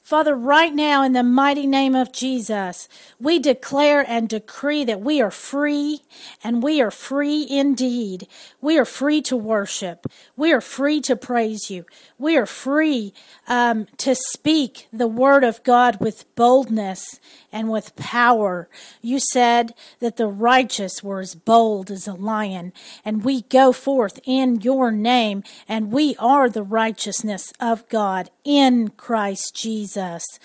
Father, right now in the mighty name of Jesus, we declare and decree that we are free, and we are free indeed. We are free to worship. We are free to praise you. We are free to speak the word of God with boldness and with power. You said that the righteous were as bold as a lion, and we go forth in your name, and we are the righteousness of God in Christ Jesus.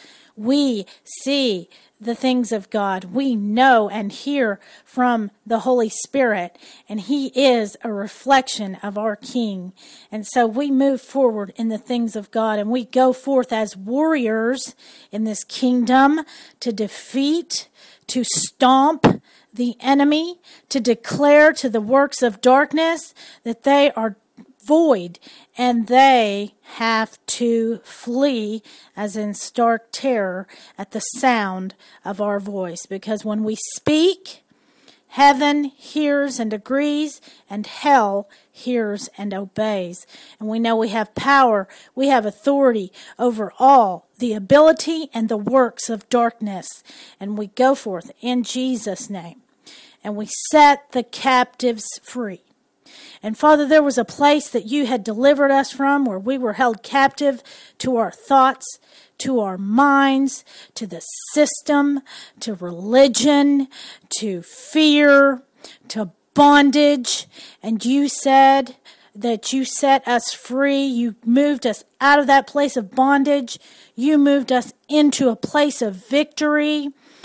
We see the things of God. We know and hear from the Holy Spirit, and He is a reflection of our King. And so we move forward in the things of God, and we go forth as warriors in this kingdom to defeat, to stomp the enemy, to declare to the works of darkness that they are void, and they have to flee as in stark terror at the sound of our voice. Because when we speak, heaven hears and agrees, and hell hears and obeys. And we know we have power, we have authority over all the ability and the works of darkness. And we go forth in Jesus' name, and we set the captives free. And Father, there was a place that you had delivered us from where we were held captive to our thoughts, to our minds, to the system, to religion, to fear, to bondage. And you said that you set us free. You moved us out of that place of bondage. You moved us into a place of victory.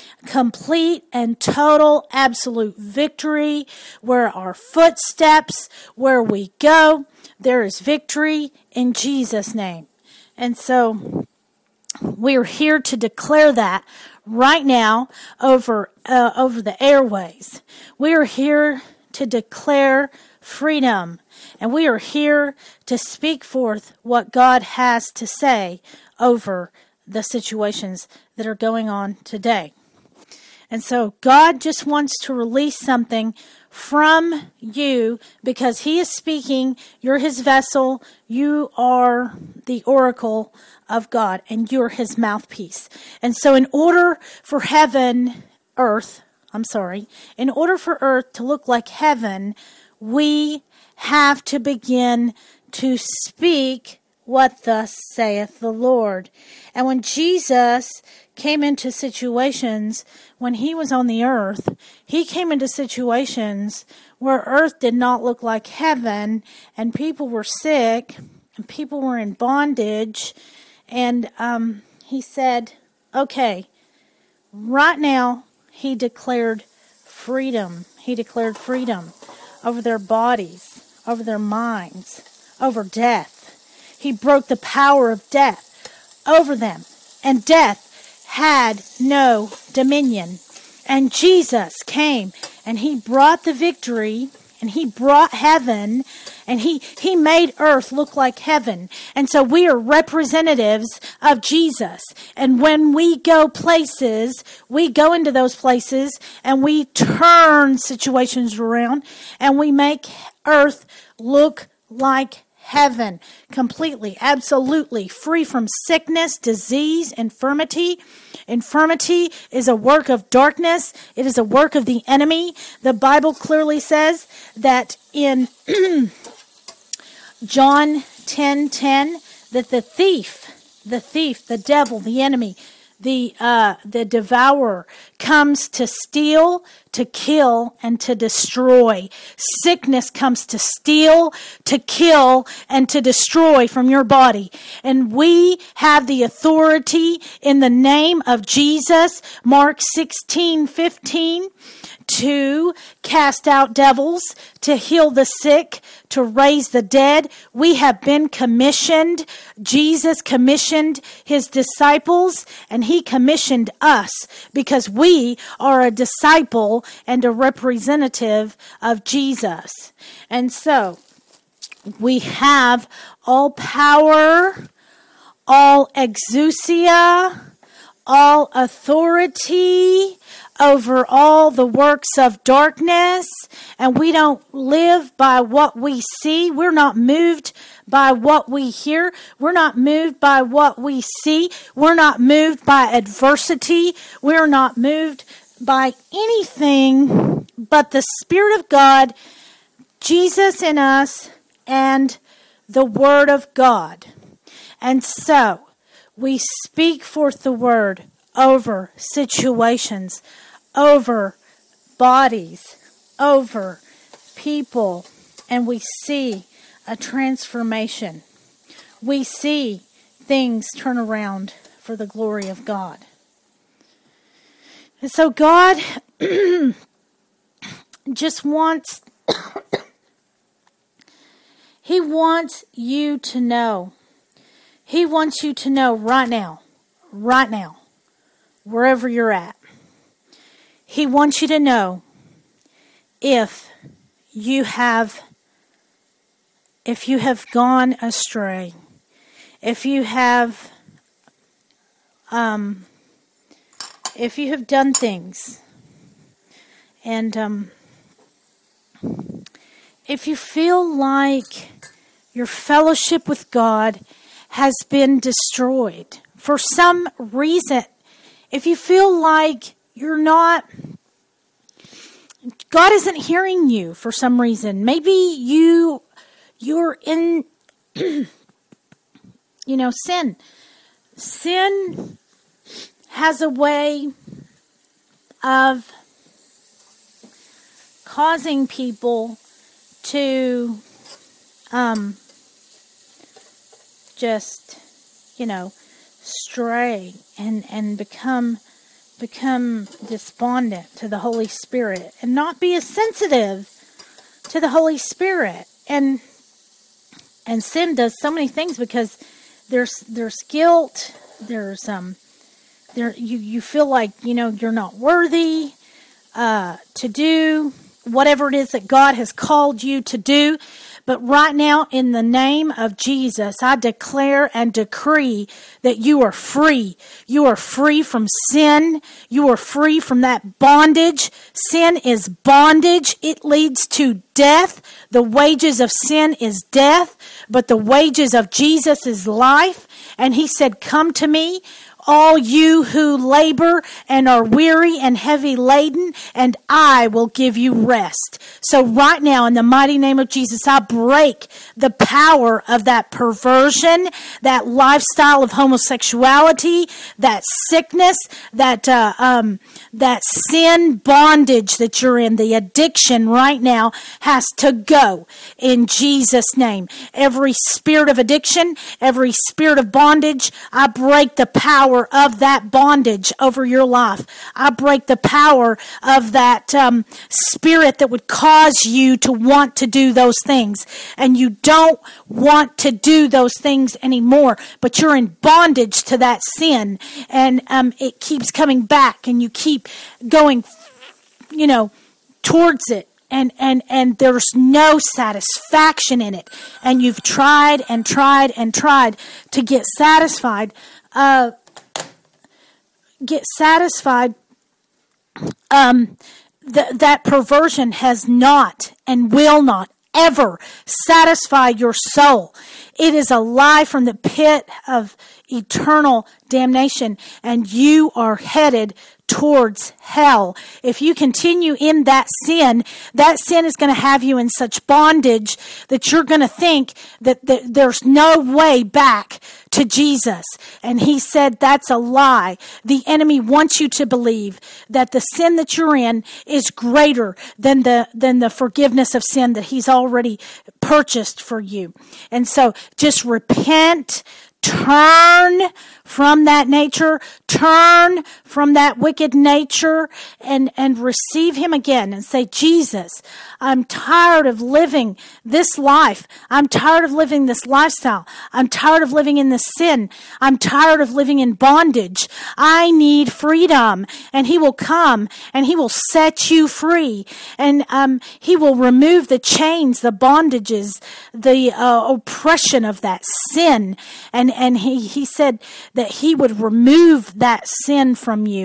Complete and total absolute victory, where our footsteps, where we go, there is victory in Jesus' name. And so we're here to declare that right now over the airways. We are here to declare freedom, and we are here to speak forth what God has to say over the situations that are going on today. And so God just wants to release something from you because He is speaking. You're His vessel. You are the oracle of God, and you're His mouthpiece. And so in order for earth to look like heaven, we have to begin to speak what thus saith the Lord. And when Jesus came into situations, when He was on the earth, He came into situations where earth did not look like heaven, and people were sick, and people were in bondage, and He said, okay, right now, He declared freedom. He declared freedom over their bodies, over their minds, over death. He broke the power of death over them, and death had no dominion. And Jesus came, and He brought the victory, and He brought heaven, and He made earth look like heaven. And so we are representatives of Jesus. And when we go places, we go into those places, and we turn situations around, and we make earth look like heaven, completely, absolutely free from sickness, disease, infirmity. Infirmity is a work of darkness. It is a work of the enemy. The Bible clearly says that in John 10:10, that the thief, the devil, the enemy, the devourer comes to steal, to kill, and to destroy. Sickness comes to steal, to kill, and to destroy from your body. And we have the authority in the name of Jesus, Mark 16:15, to cast out devils, to heal the sick, to raise the dead. We have been commissioned. Jesus commissioned His disciples, and He commissioned us because we are a disciple and a representative of Jesus. And so we have all power, all exousia, all authority over all the works of darkness, and we don't live by what we see. We're not moved by what we hear. We're not moved by what we see. We're not moved by adversity. We're not moved by anything but the Spirit of God, Jesus in us, and the Word of God. And so, we speak forth the Word over situations, over bodies, over people, and we see a transformation. We see things turn around for the glory of God. And so God just wants, He wants you to know. He wants you to know right now, wherever you're at. He wants you to know if you have gone astray, if you have done things, and if you feel like your fellowship with God has been destroyed for some reason, if you feel like God isn't hearing you for some reason, maybe you're in, sin. Sin has a way of causing people to stray and become despondent to the Holy Spirit and not be as sensitive to the Holy Spirit. And sin does so many things because there's guilt, there's you feel like you're not worthy to do whatever it is that God has called you to do. But right now, in the name of Jesus, I declare and decree that you are free. You are free from sin. You are free from that bondage. Sin is bondage. It leads to death. The wages of sin is death, but the wages of Jesus is life. And He said, "Come to me, all you who labor and are weary and heavy laden, and I will give you rest." So right now, in the mighty name of Jesus, I break the power of that perversion, that lifestyle of homosexuality, that sickness, that sin bondage that you're in, the addiction right now has to go in Jesus' name. Every spirit of addiction, every spirit of bondage, I break the power of that bondage over your life. I break the power of that spirit that would cause you to want to do those things. And you don't want to do those things anymore, but you're in bondage to that sin. And it keeps coming back, and you keep going, towards it. And there's no satisfaction in it. And you've tried and tried and tried to get satisfied. That perversion has not and will not ever satisfy your soul. It is a lie from the pit of eternal damnation, and you are headed towards hell. If you continue in that sin is going to have you in such bondage that you're going to think that there's no way back to Jesus. And He said that's a lie. The enemy wants you to believe that the sin that you're in is greater than the forgiveness of sin that He's already purchased for you. And so just repent. Turn from that nature, turn from that wicked nature, and receive Him again and say, "Jesus, I'm tired of living this life. I'm tired of living this lifestyle. I'm tired of living in this sin. I'm tired of living in bondage. I need freedom." And He will come and He will set you free. And He will remove the chains, the bondages, the oppression of that sin. And he said that He would remove that sin from you.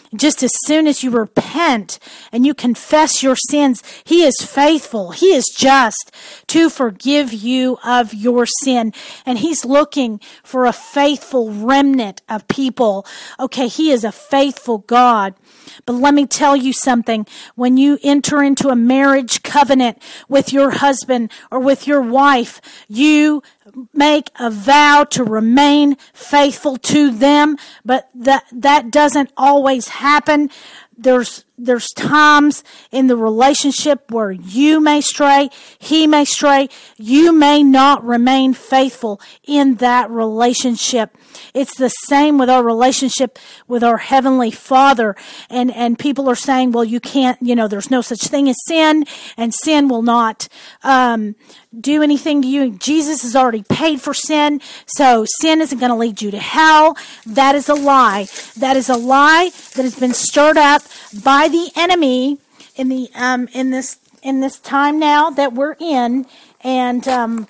Just as soon as you repent and you confess your sins, He is faithful. He is just to forgive you of your sin. And He's looking for a faithful remnant of people. Okay, He is a faithful God. But let me tell you something. When you enter into a marriage covenant with your husband or with your wife, you make a vow to remain faithful to them, but that doesn't always happen. There's times in the relationship where you may stray, he may stray. You may not remain faithful in that relationship. It's the same with our relationship with our Heavenly Father. And people are saying, well, you can't, there's no such thing as sin, and sin will not do anything to you. Jesus has already paid for sin, so sin isn't going to lead you to hell. That is a lie. That is a lie that has been stirred up by the enemy in this time now that we're in, and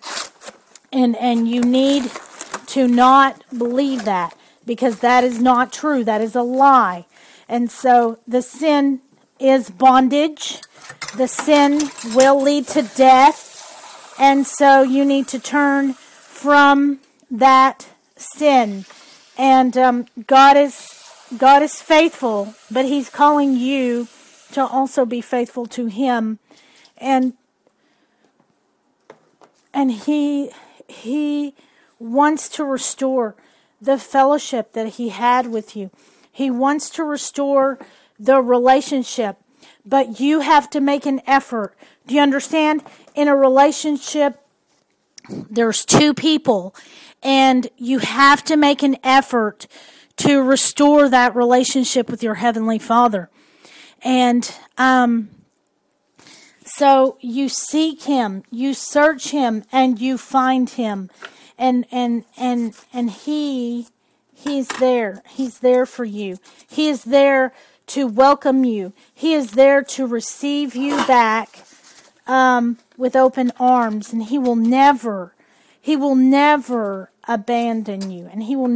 you need to not believe that, because that is not true. That is a lie. And so the sin is bondage. The sin will lead to death. And so you need to turn from that sin. And God is faithful, but He's calling you to also be faithful to Him. And He wants to restore the fellowship that He had with you. He wants to restore the relationship, but you have to make an effort. Do you understand? In a relationship, there's two people, and you have to make an effort to restore that relationship with your Heavenly Father. And so you seek Him, you search Him, and you find Him. And He's there. He's there for you. He is there to welcome you. He is there to receive you back with open arms, and He will never abandon you, and He will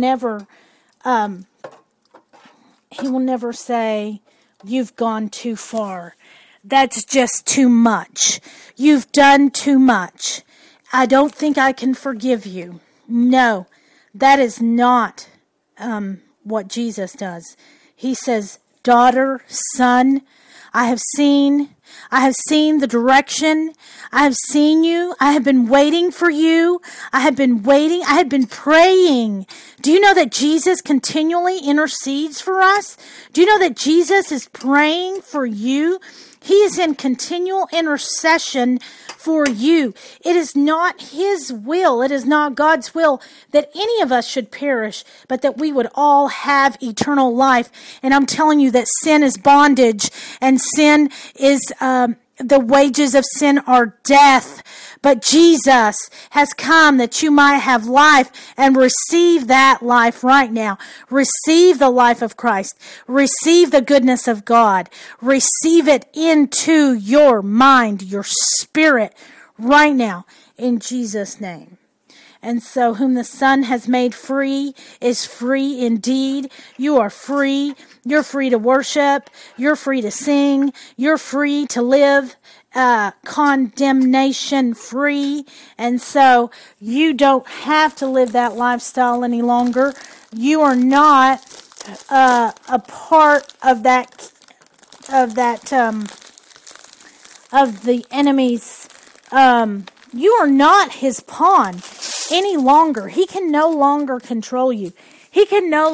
never say, you've gone too far. That's just too much. You've done too much. I don't think I can forgive you. No, that is not what Jesus does. He says, daughter, son, I have seen the direction. I have seen you. I have been waiting for you. I have been waiting. I have been praying. Do you know that Jesus continually intercedes for us? Do you know that Jesus is praying for you? He is in continual intercession for you. It is not His will, it is not God's will that any of us should perish, but that we would all have eternal life. And I'm telling you that sin is bondage, and sin is, the wages of sin are death. But Jesus has come that you might have life, and receive that life right now. Receive the life of Christ. Receive the goodness of God. Receive it into your mind, your spirit right now, in Jesus' name. And so whom the Son has made free is free indeed. You are free. You're free to worship. You're free to sing. You're free to live condemnation free. And so you don't have to live that lifestyle any longer. You are not a part of the enemy's. You are not his pawn any longer. He can no longer control you. The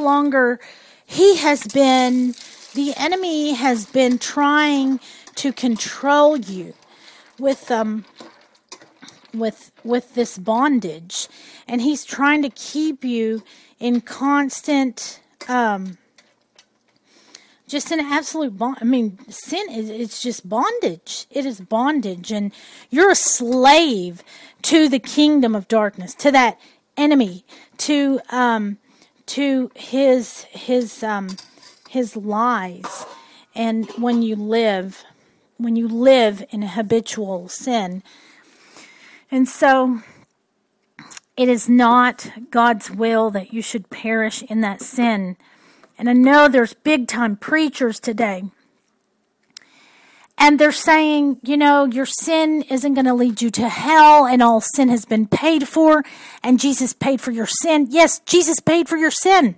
enemy has been trying to control you with this bondage, and he's trying to keep you in constant just an absolute bond. I mean, sin it's just bondage. It is bondage, and you're a slave to the kingdom of darkness, to that enemy, to his lies. And when you live in a habitual sin, and so it is not God's will that you should perish in that sin. And I know there's big-time preachers today. And they're saying, your sin isn't going to lead you to hell, and all sin has been paid for, and Jesus paid for your sin. Yes, Jesus paid for your sin.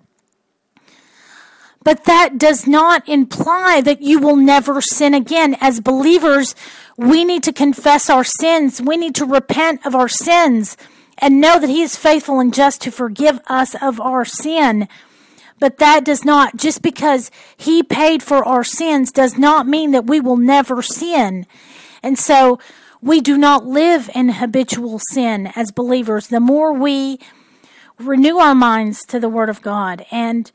But that does not imply that you will never sin again. As believers, we need to confess our sins. We need to repent of our sins and know that He is faithful and just to forgive us of our sin. But that does not, just because He paid for our sins does not mean that we will never sin. And so we do not live in habitual sin as believers. The more we renew our minds to the Word of God and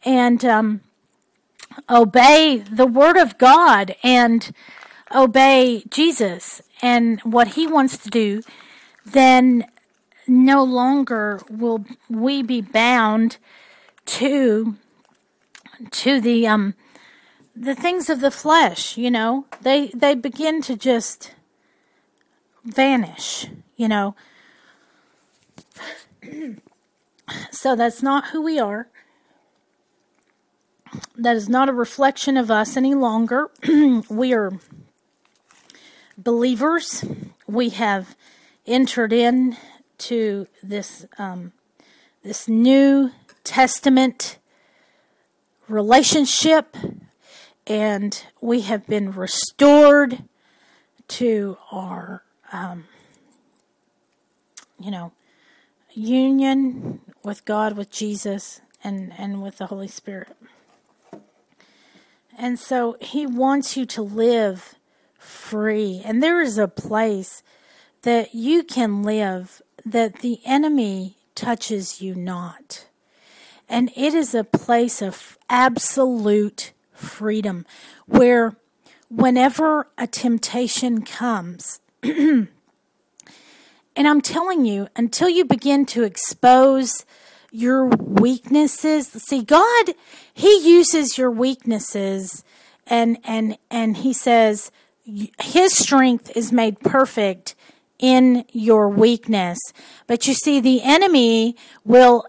obey the Word of God and obey Jesus and what He wants to do, then no longer will we be bound to the things of the flesh. They begin to just vanish. So that's not who we are. That is not a reflection of us any longer. We are believers. We have entered into this New Testament relationship, and we have been restored to our union with God, with Jesus, and with the Holy Spirit. And so He wants you to live free. And there is a place that you can live that the enemy touches you not. And it is a place of absolute freedom where whenever a temptation comes, and I'm telling you, until you begin to expose your weaknesses. See, God, He uses your weaknesses and He says His strength is made perfect in your weakness. But you see, the enemy will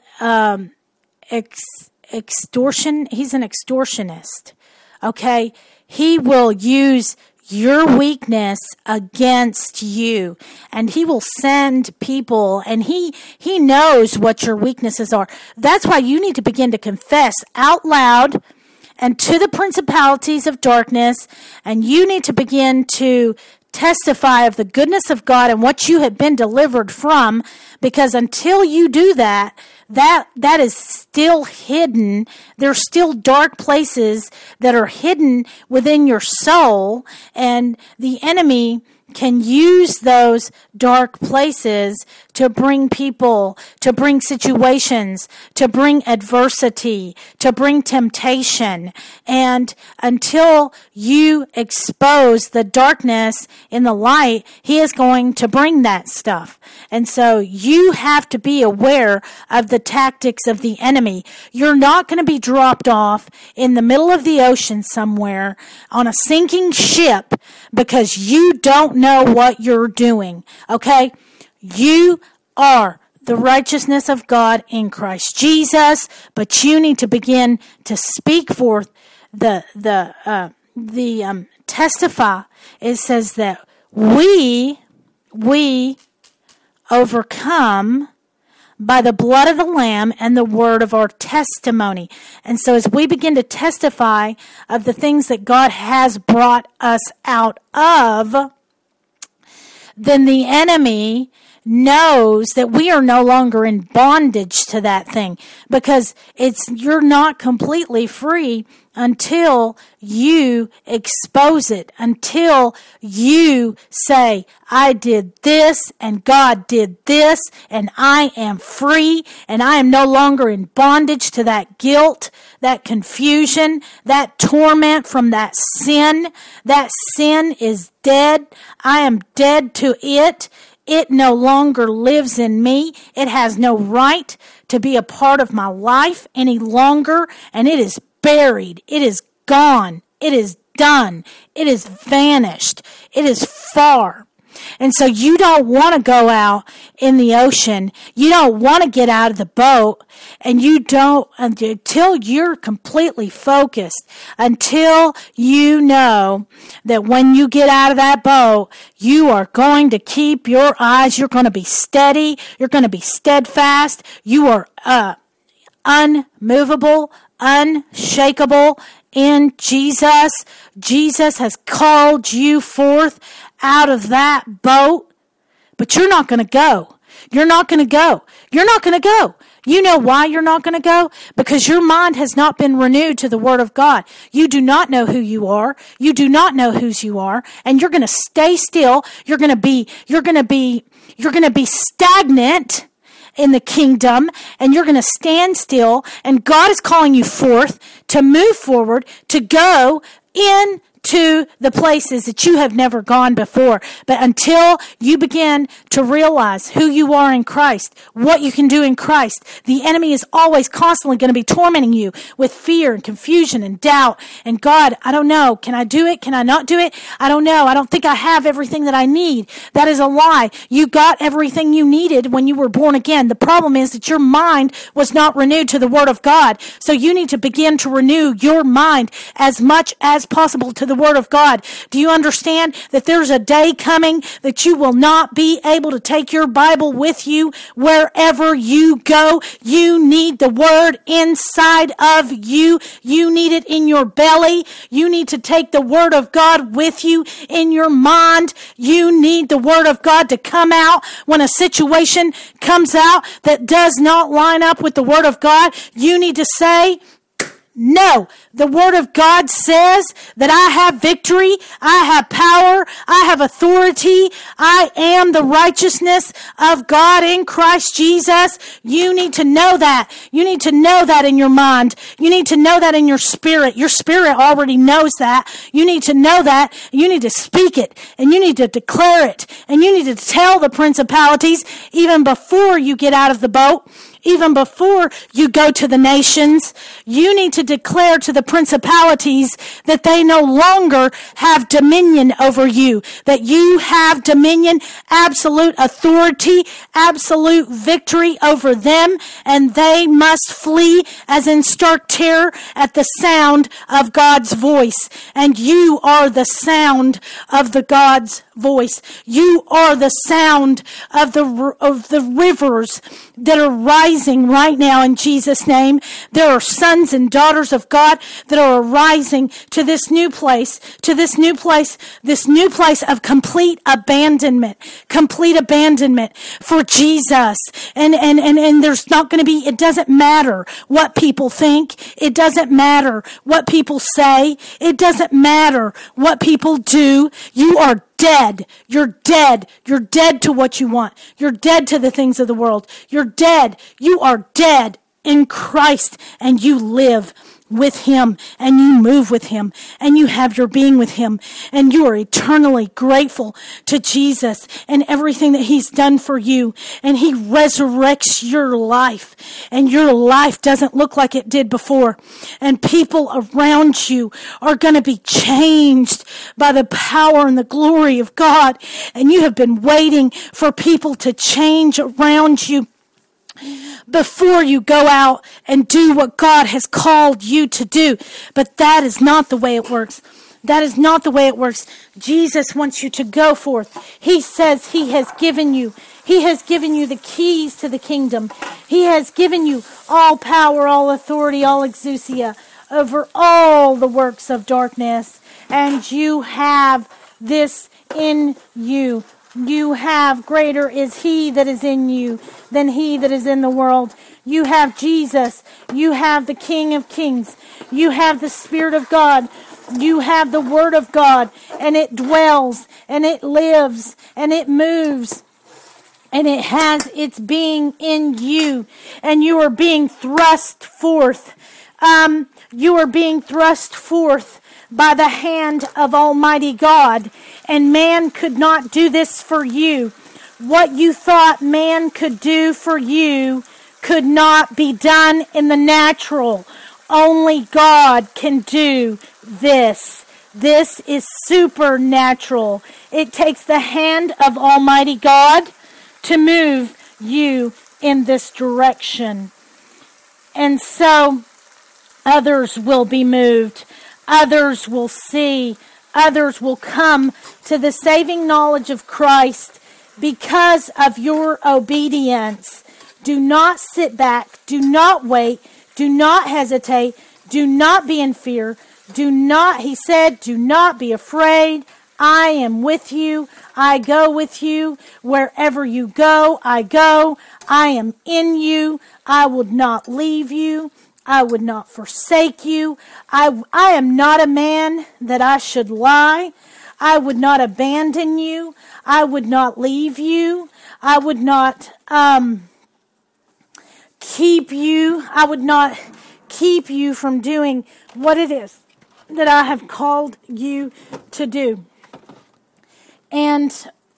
extortion. He's an extortionist. Okay? He will use your weakness against you, and he will send people, and he knows what your weaknesses are. That's why you need to begin to confess out loud and to the principalities of darkness, and you need to begin to testify of the goodness of God and what you have been delivered from, because until you do that is still hidden. There's still dark places that are hidden within your soul, and the enemy can use those dark places to bring people, to bring situations, to bring adversity, to bring temptation. And until you expose the darkness in the light, he is going to bring that stuff. And so you have to be aware of the tactics of the enemy. You're not going to be dropped off in the middle of the ocean somewhere on a sinking ship because you don't know what you're doing. Okay? You are the righteousness of God in Christ Jesus, but you need to begin to speak forth testify. It says that we overcome by the blood of the Lamb and the word of our testimony. And so as we begin to testify of the things that God has brought us out of, then the enemy knows that we are no longer in bondage to that thing, because you're not completely free until you expose it, until you say, I did this and God did this and I am free and I am no longer in bondage to that guilt, that confusion, that torment from that sin. That sin is dead. I am dead to it. It no longer lives in me. It has no right to be a part of my life any longer. And it is buried. It is gone. It is done. It is vanished. It is far. And so you don't want to go out in the ocean. You don't want to get out of the boat, and you don't until you're completely focused, until you know that when you get out of that boat, you are going to keep your eyes, you're going to be steady, you're going to be steadfast, you are unmovable, unshakable in Jesus. Jesus has called you forth out of that boat, but you're not going to go. You're not going to go. You're not going to go. You know why you're not going to go? Because your mind has not been renewed to the Word of God. You do not know who you are. You do not know whose you are, and you're going to stay still. You're going to be stagnant in the kingdom, and you're going to stand still, and God is calling you forth to move forward, to go into the places that you have never gone before. But until you begin to realize who you are in Christ, what you can do in Christ, the enemy is always constantly going to be tormenting you with fear and confusion and doubt. And God, I don't know. Can I do it? Can I not do it? I don't know. I don't think I have everything that I need. That is a lie. You got everything you needed when you were born again. The problem is that your mind was not renewed to the Word of God. So you need to begin to renew your mind as much as possible to the Word of God. Do you understand that there's a day coming that you will not be able to take your Bible with you wherever you go? You need the Word inside of you. You need it in your belly. You need to take the Word of God with you in your mind. You need the Word of God to come out when a situation comes out that does not line up with the Word of God. You need to say, no, the Word of God says that I have victory, I have power, I have authority, I am the righteousness of God in Christ Jesus. You need to know that. You need to know that in your mind. You need to know that in your spirit. Your spirit already knows that. You need to know that. You need to speak it, and you need to declare it, and you need to tell the principalities even before you get out of the boat. Even before you go to the nations, you need to declare to the principalities that they no longer have dominion over you, that you have dominion, absolute authority, absolute victory over them, and they must flee as in stark terror at the sound of God's voice. And you are the sound of the God's voice. You are the sound of the rivers that are rising right now in Jesus' name. There are sons and daughters of God that are arising to this new place of complete abandonment for Jesus. And there's not going to be, it doesn't matter what people think. It doesn't matter what people say. It doesn't matter what people do. You are dead. You're dead. You're dead to what you want. You're dead to the things of the world. You're dead. You are dead in Christ, and you live with Him, and you move with Him, and you have your being with Him, and you are eternally grateful to Jesus and everything that He's done for you, and He resurrects your life, and your life doesn't look like it did before, and people around you are going to be changed by the power and the glory of God, and you have been waiting for people to change around you before you go out and do what God has called you to do. But that is not the way it works. That is not the way it works. Jesus wants you to go forth. He says He has given you the keys to the kingdom. He has given you all power, all authority, all exousia over all the works of darkness. And you have this in you. You have, greater is He that is in you than he that is in the world. You have Jesus. You have the King of Kings. You have the Spirit of God. You have the Word of God. And it dwells, and it lives, and it moves, and it has its being in you. And you are being thrust forth. You are being thrust forth by the hand of Almighty God. And man could not do this for you. What you thought man could do for you could not be done in the natural. Only God can do this. This is supernatural. It takes the hand of Almighty God to move you in this direction. And so others will be moved. Others will see. Others will come to the saving knowledge of Christ because of your obedience. Do not sit back. Do not wait. Do not hesitate. Do not be in fear. He said, do not be afraid. I am with you. I go with you. Wherever you go, I go. I am in you. I would not leave you. I would not forsake you. I am not a man that I should lie. I would not abandon you. I would not leave you. I would not keep you. I would not keep you from doing what it is that I have called you to do. And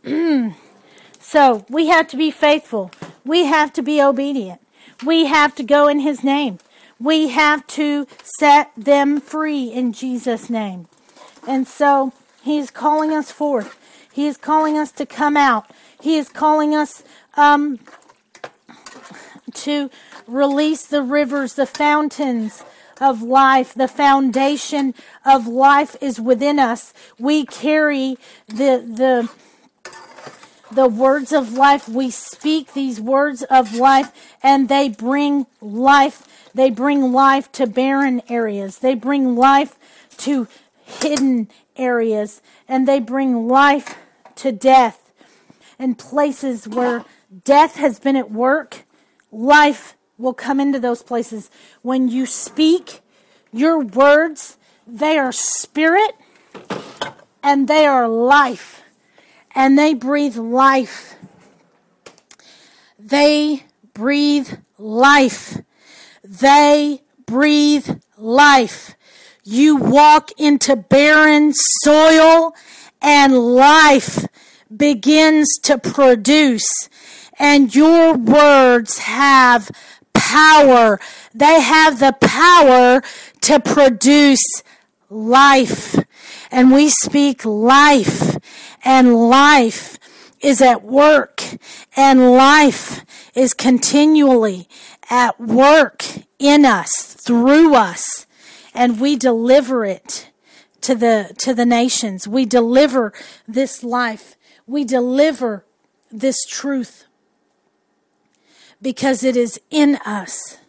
so we have to be faithful. We have to be obedient. We have to go in His name. We have to set them free in Jesus' name. And so He is calling us forth. He is calling us to come out. He is calling us to release the rivers, the fountains of life. The foundation of life is within us. We carry the words of life. We speak these words of life, and they bring life. They bring life to barren areas. They bring life to hidden areas, and they bring life to death. And places where death has been at work, life will come into those places. When you speak, your words, they are spirit and they are life. And they breathe life. They breathe life. They breathe life. You walk into barren soil and life begins to produce. And your words have power. They have the power to produce life. And we speak life. And life is at work. And life is continually at work in us, through us. And we deliver it to the nations. We deliver this life. We deliver this truth. Because it is in us.